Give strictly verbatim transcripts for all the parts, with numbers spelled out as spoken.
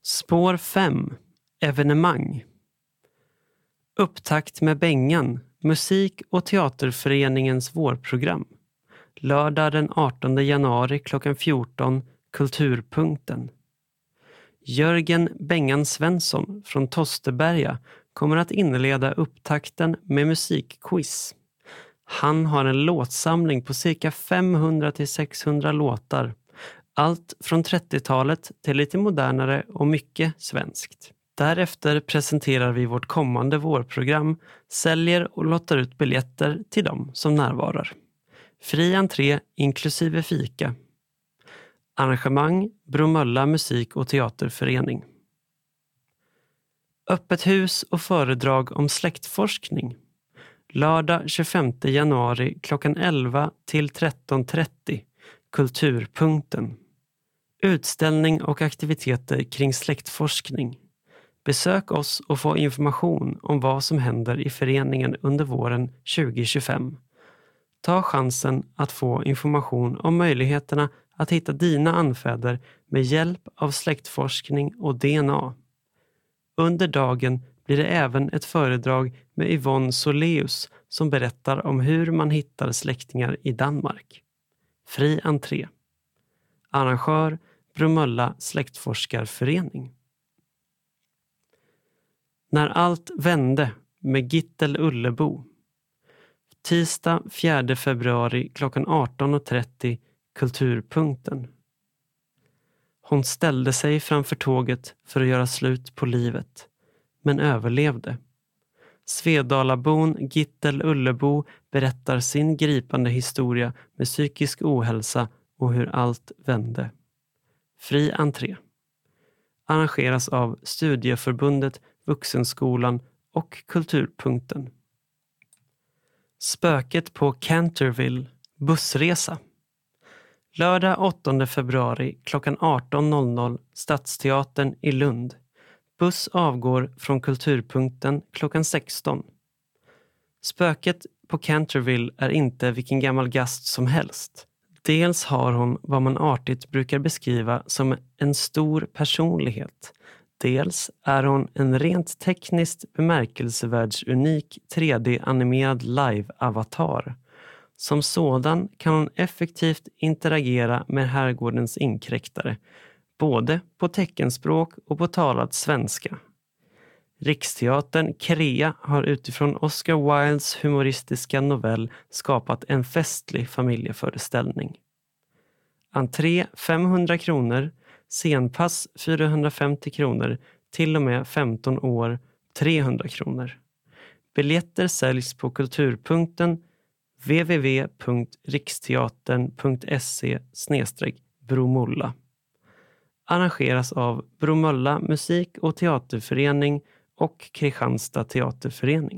Spår fem. Evenemang. Upptakt med Bengan, musik- och teaterföreningens vårprogram. Lördag den artonde januari klockan fjorton, Kulturpunkten. Jörgen Bengan Svensson från Tosterberga kommer att inleda upptakten med musikquiz. Han har en låtsamling på cirka femhundra till sexhundra låtar. Allt från trettiotalet till lite modernare och mycket svenskt. Därefter presenterar vi vårt kommande vårprogram, säljer och lottar ut biljetter till dem som närvarar. Fri entré inklusive fika. Arrangemang Bromölla musik- och teaterförening. Öppet hus och föredrag om släktforskning. Lördag tjugofemte januari klockan elva till tretton trettio. Kulturpunkten. Utställning och aktiviteter kring släktforskning. Besök oss och få information om vad som händer i föreningen under våren tjugo tjugofem. Ta chansen att få information om möjligheterna att hitta dina anfäder med hjälp av släktforskning och D N A. Under dagen blir det även ett föredrag med Yvonne Soleus som berättar om hur man hittar släktingar i Danmark. Fri entré. Arrangör Bromölla släktforskarförening. När allt vände med Gittel Ullebo. Tisdag fjärde februari klockan arton trettio, Kulturpunkten. Hon ställde sig framför tåget för att göra slut på livet, men överlevde. Svedalabon Gittel Ullebo berättar sin gripande historia med psykisk ohälsa och hur allt vände. Fri entré. Arrangeras av Studieförbundet, Vuxenskolan och Kulturpunkten. Spöket på Canterville, bussresa. Lördag åttonde februari klockan arton, Stadsteatern i Lund. Buss avgår från Kulturpunkten klockan sexton. Spöket på Canterville är inte vilken gammal gast som helst. Dels har hon vad man artigt brukar beskriva som en stor personlighet. Dels är hon en rent tekniskt bemärkelsevärldsunik tre D-animerad live-avatar. Som sådan kan hon effektivt interagera med herrgårdens inkräktare, både på teckenspråk och på talad svenska. Riksteatern Krea har utifrån Oscar Wildes humoristiska novell skapat en festlig familjeföreställning. Entré femhundra kronor, scenpass fyrahundrafemtio kronor, till och med femton år trehundra kronor. Biljetter säljs på Kulturpunkten w w w punkt riksteatern punkt se slash bromulla. Arrangeras av Bromölla musik- och teaterförening och Kristianstad teaterförening.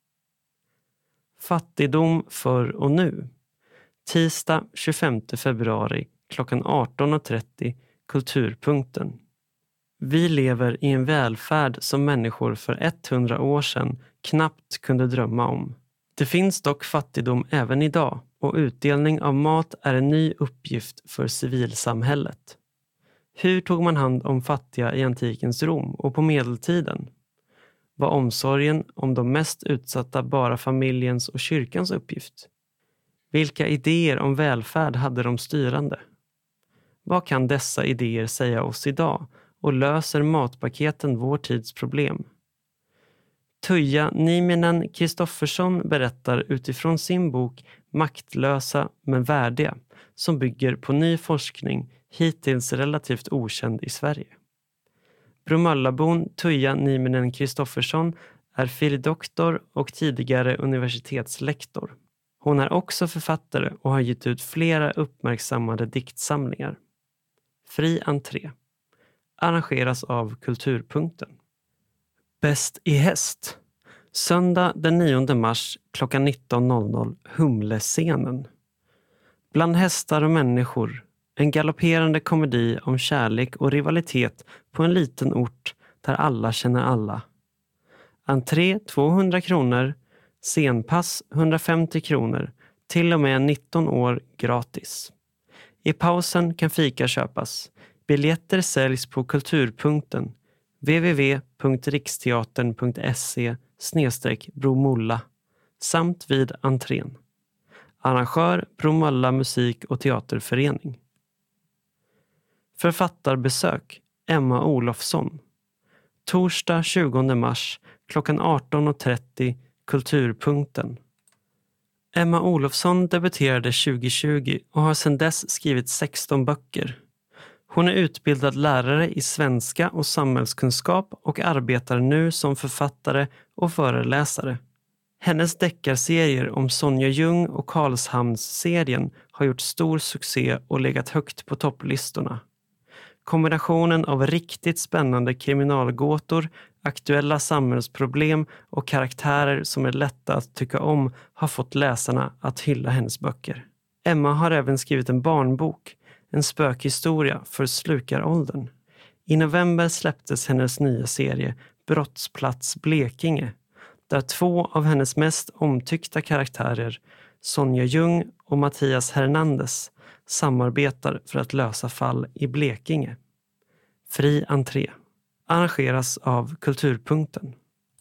Fattigdom för och nu. Tisdag tjugofemte februari klockan arton trettio, Kulturpunkten. Vi lever i en välfärd som människor för hundra år sedan knappt kunde drömma om. Det finns dock fattigdom även idag, och utdelning av mat är en ny uppgift för civilsamhället. Hur tog man hand om fattiga i antikens Rom och på medeltiden? Var omsorgen om de mest utsatta bara familjens och kyrkans uppgift? Vilka idéer om välfärd hade de styrande? Vad kan dessa idéer säga oss idag, och löser matpaketen vår tids problem? Tuija Nieminen Kristoffersson berättar utifrån sin bok Maktlösa men värdiga, som bygger på ny forskning, hittills relativt okänd i Sverige. Bromöllabon Tuija Nieminen Kristoffersson är fil.doktor och tidigare universitetslektor. Hon är också författare och har gett ut flera uppmärksammade diktsamlingar. Fri entré. Arrangeras av Kulturpunkten. Bäst i häst. Söndag den nionde mars klockan nitton, Humlescenen. Bland hästar och människor. En galopperande komedi om kärlek och rivalitet på en liten ort där alla känner alla. Entré tvåhundra kronor, scenpass hundrafemtio kronor, till och med nitton år gratis. I pausen kan fika köpas. Biljetter säljs på Kulturpunkten w w w punkt riksteatern punkt se snedstreck Bromölla samt vid entrén. Arrangör Bromölla musik- och teaterförening. Författarbesök Emma Olofsson. Torsdag tjugonde mars klockan arton och trettio Kulturpunkten. Emma Olofsson debuterade tjugohundratjugo och har sedan dess skrivit sexton böcker. Hon är utbildad lärare i svenska och samhällskunskap och arbetar nu som författare och föreläsare. Hennes deckarserier om Sonja Ljung och Karlshamnsserien har gjort stor succé och legat högt på topplistorna. Kombinationen av riktigt spännande kriminalgåtor, aktuella samhällsproblem och karaktärer som är lätta att tycka om har fått läsarna att hylla hennes böcker. Emma har även skrivit en barnbok, en spökhistoria för slukaråldern. I november släpptes hennes nya serie Brottsplats Blekinge, där två av hennes mest omtyckta karaktärer, Sonja Ljung och Mattias Hernandez, samarbetar för att lösa fall i Blekinge. Fri entré. Arrangeras av Kulturpunkten.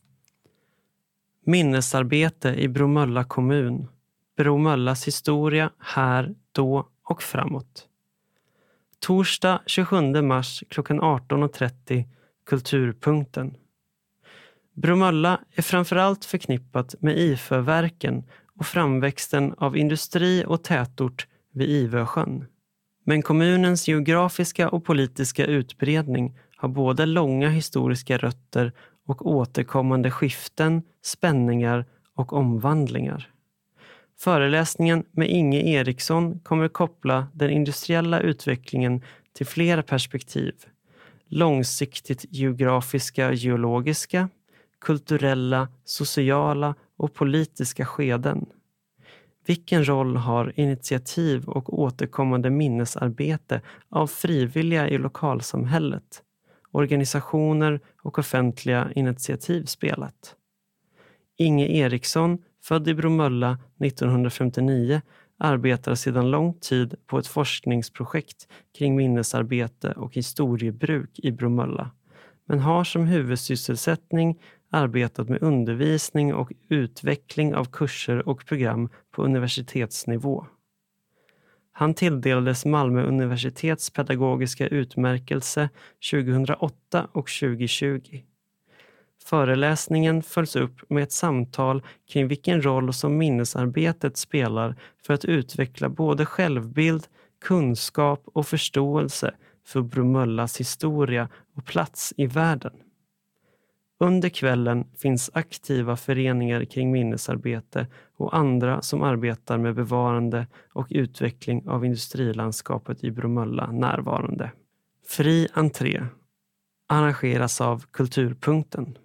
Minnesarbete i Bromölla kommun. Bromöllas historia här, då och framåt. Torsdag tjugosjunde mars klockan arton och trettio Kulturpunkten. Bromölla är framförallt förknippat med Iföverken och framväxten av industri och tätort vid Ivösjön. Men kommunens geografiska och politiska utbredning har både långa historiska rötter och återkommande skiften, spänningar och omvandlingar. Föreläsningen med Inge Eriksson kommer koppla den industriella utvecklingen till flera perspektiv. Långsiktigt geografiska, geologiska, kulturella, sociala och politiska skeden. Vilken roll har initiativ och återkommande minnesarbete av frivilliga i lokalsamhället, organisationer och offentliga initiativ spelat? Inge Eriksson, född i Bromölla nittonhundrafemtionio, arbetar sedan lång tid på ett forskningsprojekt kring minnesarbete och historiebruk i Bromölla, men har som huvudsysselsättning arbetat med undervisning och utveckling av kurser och program på universitetsnivå. Han tilldelades Malmö universitets pedagogiska utmärkelse tjugohundraåtta och tjugotjugo. Föreläsningen följs upp med ett samtal kring vilken roll som minnesarbetet spelar för att utveckla både självbild, kunskap och förståelse för Bromöllas historia och plats i världen. Under kvällen finns aktiva föreningar kring minnesarbete och andra som arbetar med bevarande och utveckling av industrilandskapet i Bromölla närvarande. Fri entré. Arrangeras av Kulturpunkten.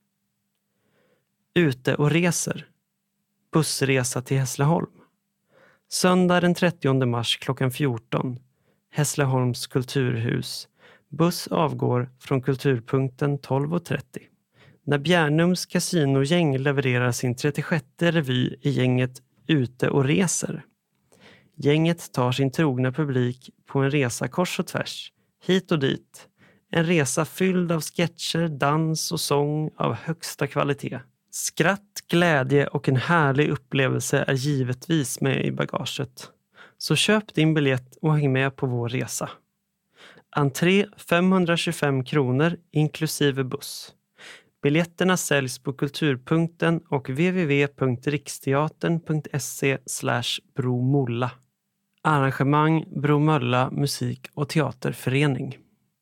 Ute och reser. Bussresa till Hässleholm. Söndag den trettionde mars klockan fjorton. Hässleholms kulturhus. Buss avgår från Kulturpunkten tolv och trettio. När Bjärnums kasinogäng levererar sin trettiosjätte revy i gänget Ute och reser. Gänget tar sin trogna publik på en resa kors och tvärs, hit och dit. En resa fylld av sketcher, dans och sång av högsta kvalitet. Skratt, glädje och en härlig upplevelse är givetvis med i bagaget. Så köp din biljett och häng med på vår resa. Entré femhundratjugofem kronor inklusive buss. Biljetterna säljs på Kulturpunkten och w w w punkt riksteatern punkt se slash Bromölla. Arrangemang Bromölla musik- och teaterförening.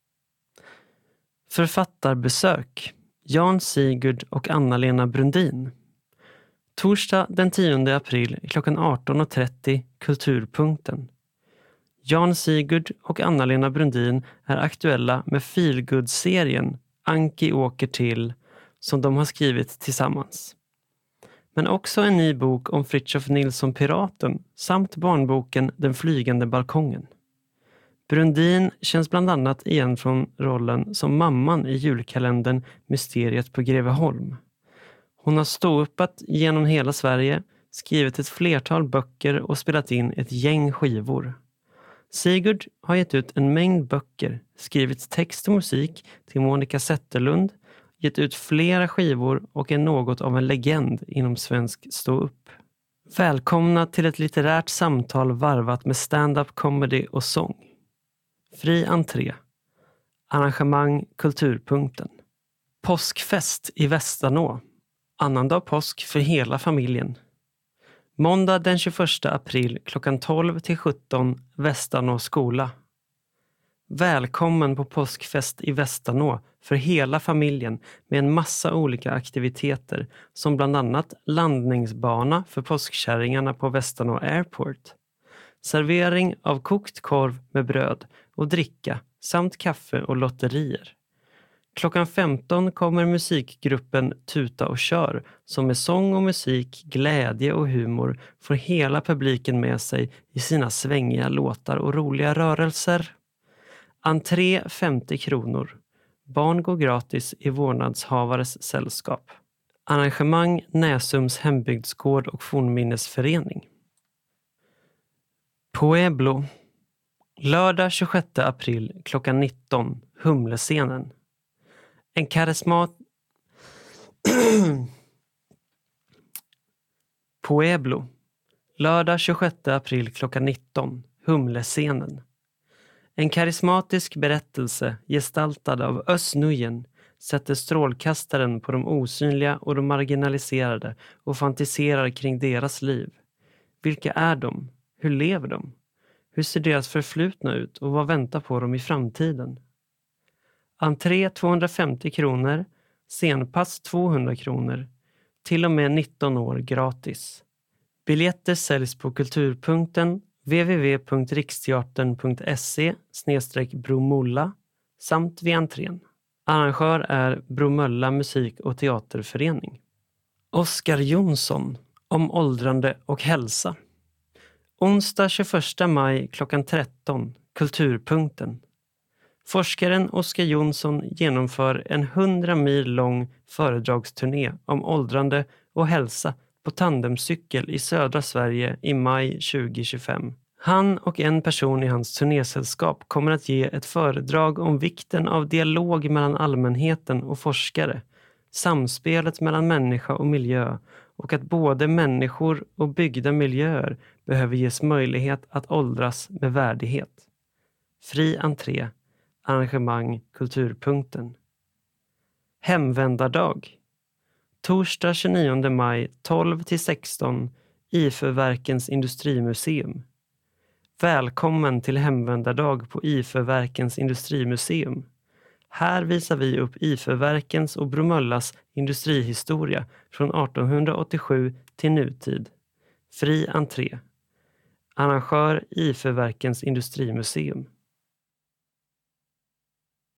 Författarbesök Jan Sigurd och Anna-Lena Brundin. Torsdag den tionde april klockan arton och trettio Kulturpunkten. Jan Sigurd och Anna-Lena Brundin är aktuella med Feelgood-serien Anki åker till, som de har skrivit tillsammans. Men också en ny bok om Fritiof Nilsson Piraten samt barnboken Den flygande balkongen. Brundin känns bland annat igen från rollen som mamman i julkalendern Mysteriet på Greveholm. Hon har ståuppat genom hela Sverige, skrivit ett flertal böcker och spelat in ett gäng skivor. Sigurd har gett ut en mängd böcker, skrivit text och musik till Monica Zetterlund, gett ut flera skivor och är något av en legend inom svensk stå-upp. Välkomna till ett litterärt samtal varvat med stand-up comedy och sång. Fri entré. Arrangemang Kulturpunkten. Påskfest i Västanå. Annandag påsk för hela familjen. Måndag den tjugoförsta april klockan tolv till sjutton Västanå skola. Välkommen på påskfest i Västanå för hela familjen med en massa olika aktiviteter som bland annat landningsbana för påskkärringarna på Västanå Airport. Servering av kokt korv med bröd och dricka samt kaffe och lotterier. Klockan femton kommer musikgruppen Tuta och kör som med sång och musik, glädje och humor får hela publiken med sig i sina svängiga låtar och roliga rörelser. Entré femtio kronor. Barn går gratis i vårdnadshavares sällskap. Arrangemang Näsums hembygdsgård och fornminnesförening. Pueblo. Lördag tjugosjätte april klockan nitton Humlescenen. En karismat... Pueblo. Lördag tjugosjätte april klockan nitton Humlescenen. En karismatisk berättelse gestaltad av Özz Nujen sätter strålkastaren på de osynliga och de marginaliserade och fantiserar kring deras liv. Vilka är de? Hur lever de? Hur ser deras förflutna ut och vad väntar på dem i framtiden? Entré tvåhundrafemtio kronor, scenpass tvåhundra kronor, till och med nitton år gratis. Biljetter säljs på Kulturpunkten w w w punkt riksteatern punkt se slash bromulla samt vid entrén. Arrangör är Bromölla musik- och teaterförening. Oskar Jonsson om åldrande och hälsa. Onsdag tjugoförsta maj klockan tretton Kulturpunkten. Forskaren Oskar Jonsson genomför en hundra mil lång föredragsturné om åldrande och hälsa på tandemcykel i södra Sverige i maj tjugohundratjugofem. Han och en person i hans turnésällskap kommer att ge ett föredrag om vikten av dialog mellan allmänheten och forskare, samspelet mellan människa och miljö och att både människor och byggda miljöer behöver ges möjlighet att åldras med värdighet. Fri entré. Arrangemang Kulturpunkten. Hemvändardag. Torsdag tjugonionde maj tolv till sexton I F Ö-verkens industrimuseum. Välkommen till hemvändardag på I F Ö-verkens industrimuseum. Här visar vi upp I F Ö-verkens och Bromöllas industrihistoria från artonhundraåttiosju till nutid. Fri entré. Arrangör I F Ö-verkens industrimuseum.